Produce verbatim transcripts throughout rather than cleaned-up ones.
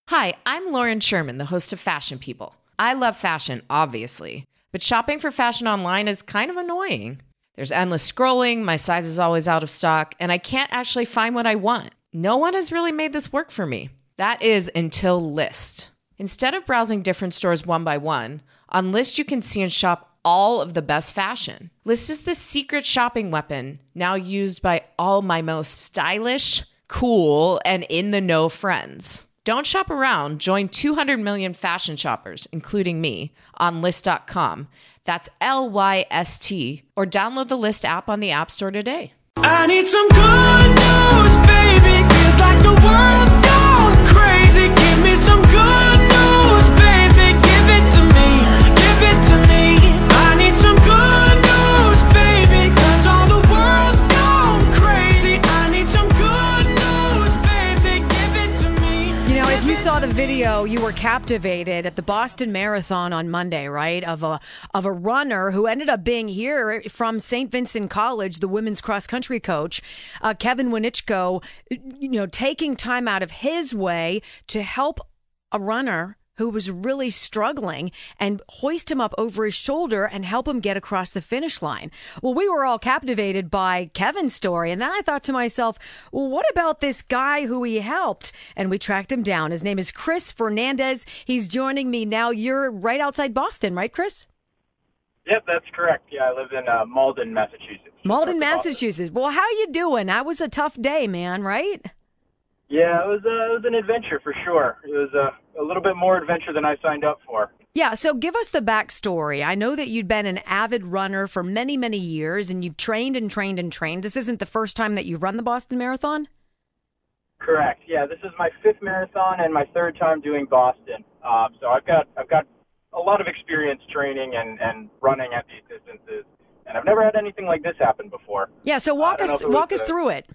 Hi, I'm Lauren Sherman, the host of Fashion People. I love fashion, obviously, but shopping for fashion online is kind of annoying. There's endless scrolling, my size is always out of stock, and I can't actually find what I want. No one has really made this work for me. That is until Lyst. Instead of browsing different stores one by one, on Lyst you can see and shop all of the best fashion. Lyst is the secret shopping weapon now used by all my most stylish, cool, and in-the-know friends. Don't shop around. Join two hundred million fashion shoppers, including me, on Lyst dot com. That's L Y S T. Or download the Lyst app on the App Store today. I need some good news, baby. Feels like the world's gone crazy. Give me some good news, baby. Give it to me. Give it to me. I need some good news, baby. Cause all the world's gone crazy. I need some good news, baby. Give it to me. You know, if you saw the video, you were captivated at the Boston Marathon on Monday, right? Of a of a runner who ended up being here from Saint Vincent College, the women's cross country coach, uh, Kevin Winichko, you know, taking time out of his way to help a runner who was really struggling and hoist him up over his shoulder and help him get across the finish line. Well, we were all captivated by Kevin's story. And then I thought to myself, well, what about this guy who he helped? And we tracked him down. His name is Chris Fernandez. He's joining me now. You're right outside Boston, right, Chris? Yep, that's correct. Yeah, I live in uh, Malden, Massachusetts. Malden, Massachusetts. Well, how you doing? That was a tough day, man, right? Yeah, it was, uh, it was an adventure for sure. It was uh, a little bit more adventure than I signed up for. Yeah, so give us the backstory. I know that you'd been an avid runner for many, many years, and you've trained and trained and trained. This isn't the first time that you've run the Boston Marathon? Correct. Yeah, this is my fifth marathon and my third time doing Boston. Um, so I've got I've got a lot of experience training and, and running at these distances, and I've never had anything like this happen before. Yeah, so walk us walk us a, through it.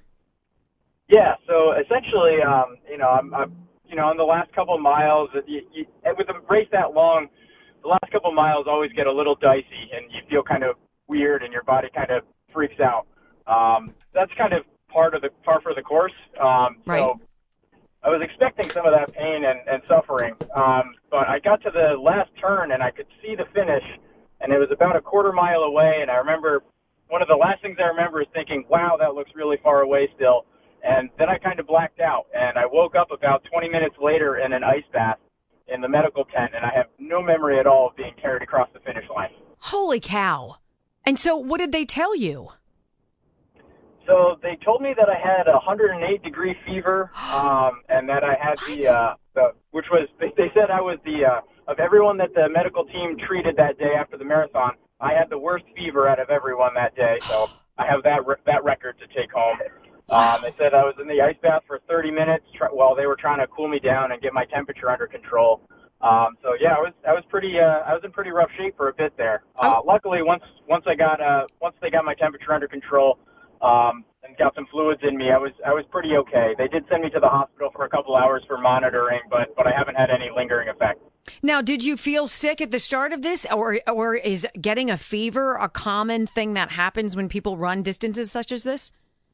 Yeah, so essentially, um, you know, I'm, I'm, you know, on the last couple of miles, you, you, with a race that long, the last couple of miles always get a little dicey, and you feel kind of weird, and your body kind of freaks out. Um, that's kind of part of the par for the course. Um, right. So I was expecting some of that pain and, and suffering, um, but I got to the last turn, and I could see the finish, and it was about a quarter mile away, and I remember one of the last things I remember is thinking, wow, that looks really far away still. And then I kind of blacked out, and I woke up about twenty minutes later in an ice bath in the medical tent, and I have no memory at all of being carried across the finish line. Holy cow. And so what did they tell you? So they told me that I had a one hundred eight degree fever, um, and that I had the, uh, the, which was, they, they said I was the, uh, of everyone that the medical team treated that day after the marathon, I had the worst fever out of everyone that day, so I have that, re- that record to take home. Um, they said I was in the ice bath for thirty minutes tr- while they were trying to cool me down and get my temperature under control. Um, so yeah, I was I was pretty uh, I was in pretty rough shape for a bit there. Uh, oh. Luckily, once once I got uh, once they got my temperature under control um, and got some fluids in me, I was I was pretty okay. They did send me to the hospital for a couple hours for monitoring, but but I haven't had any lingering effects. Now, did you feel sick at the start of this, or or is getting a fever a common thing that happens when people run distances such as this?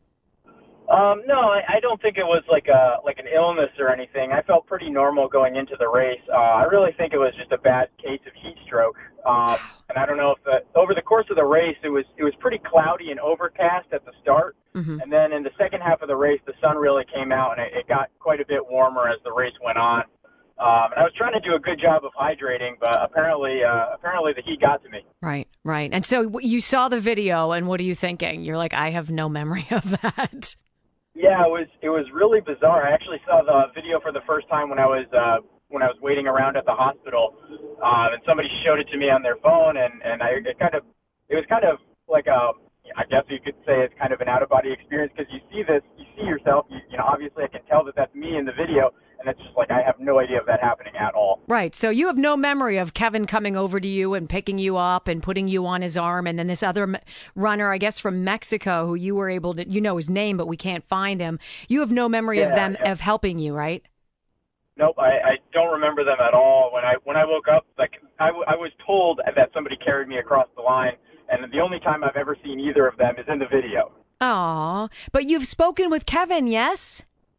Um, no, I, I don't think it was like a like an illness or anything. I felt pretty normal going into the race. Uh, I really think it was just a bad case of heat stroke. Um, and I don't know if the, over the course of the race, it was it was pretty cloudy and overcast at the start, mm-hmm. and then in the second half of the race, the sun really came out, and it, it got quite a bit warmer as the race went on. Um, and I was trying to do a good job of hydrating, but apparently, uh, apparently the heat got to me. Right, right. And so you saw the video, and what are you thinking? You're like, I have no memory of that. Yeah, it was it was really bizarre. I actually saw the video for the first time when I was uh, when I was waiting around at the hospital, uh, and somebody showed it to me on their phone, and and I it kind of it was kind of like a I guess you could say it's kind of an out of body experience because you see this, you see yourself, you, you know, obviously I can tell that that's me in the video, and it's just like I have no idea of that happening at all. Right. So you have no memory of Kevin coming over to you and picking you up and putting you on his arm, and then this other runner, I guess from Mexico, who you were able to, you know his name, but we can't find him. You have no memory yeah, of them yeah. of helping you, right? Nope, I, I don't remember them at all. When I when I woke up, like I, w- I was told that somebody carried me across the line, and the only time I've ever seen either of them is in the video. Aw, but you've spoken with Kevin, yes?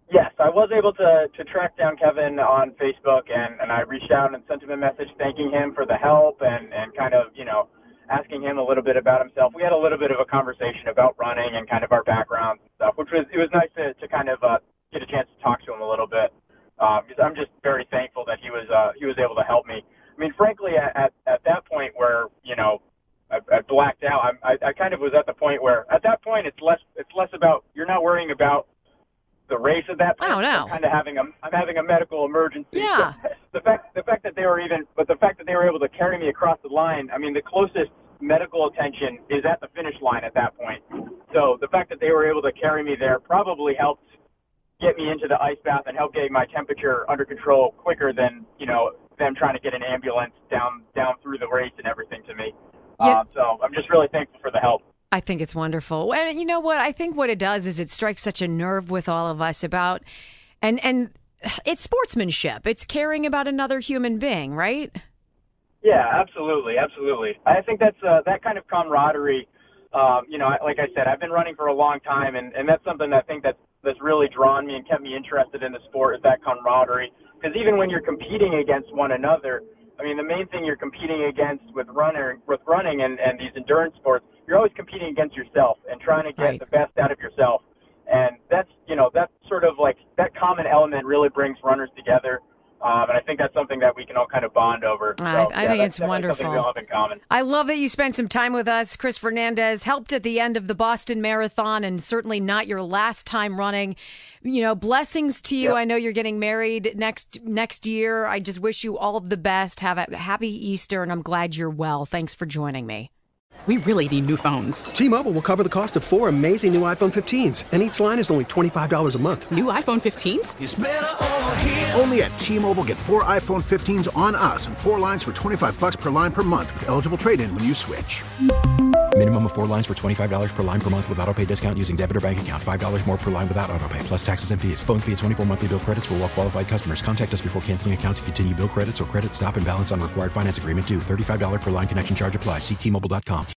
Yes, I was able to, to track down Kevin on Facebook, and, and I reached out and sent him a message thanking him for the help and, and kind of, you know, asking him a little bit about himself. We had a little bit of a conversation about running and kind of our backgrounds and stuff, which was, it was nice to, to kind of uh, get a chance to talk to him a little bit. Um, because I'm just very thankful that he was uh, he was able to help me. I mean, frankly, at, at, at that point where, you know, I, I blacked out, I'm, I, I kind of was at the point where, at that point, it's less it's less about, you're not worrying about the race at that point. Oh, no. I'm kind of having a, I'm having a medical emergency. Yeah. So the fact, the fact that they were even, but the fact that they were able to carry me across the line, I mean, the closest medical attention is at the finish line at that point. So the fact that they were able to carry me there probably helped get me into the ice bath and help get my temperature under control quicker than, you know, them trying to get an ambulance down, down through the race and everything to me. Yeah. Uh, so I'm just really thankful for the help. I think it's wonderful. And you know what? I think what it does is it strikes such a nerve with all of us about, and and it's sportsmanship. It's caring about another human being, right? Yeah, absolutely, absolutely. I think that's uh, that kind of camaraderie. Um, you know, like I said, I've been running for a long time, and, and that's something that I think that's that's really drawn me and kept me interested in the sport is that camaraderie. Because even when you're competing against one another, I mean, the main thing you're competing against with runner, with running and, and these endurance sports, you're always competing against yourself and trying to get Right. the best out of yourself. And that's, you know, that's sort of like that common element really brings runners together. Um, and I think that's something that we can all kind of bond over. So, I- I yeah, think that's it's definitely wonderful. something we all have in common. I love that you spent some time with us. Chris Fernandez helped at the end of the Boston Marathon, and certainly not your last time running. You know, blessings to you. Yep. I know you're getting married next next year. I just wish you all of the best. Have a happy Easter, and I'm glad you're well. Thanks for joining me. We really need new phones. T-Mobile will cover the cost of four amazing new iPhone fifteens, and each line is only twenty-five dollars a month. New iPhone fifteens? It's better over here. Only at T-Mobile, get four iPhone fifteens on us and four lines for twenty-five bucks per line per month with eligible trade-in when you switch. Minimum of four lines for twenty-five dollars per line per month with autopay discount using debit or bank account. five dollars more per line without autopay, plus taxes and fees. Phone fee at twenty-four monthly bill credits for well-qualified customers. Contact us before canceling account to continue bill credits or credit stop and balance on required finance agreement due. thirty-five dollars per line connection charge applies. See T Mobile dot com.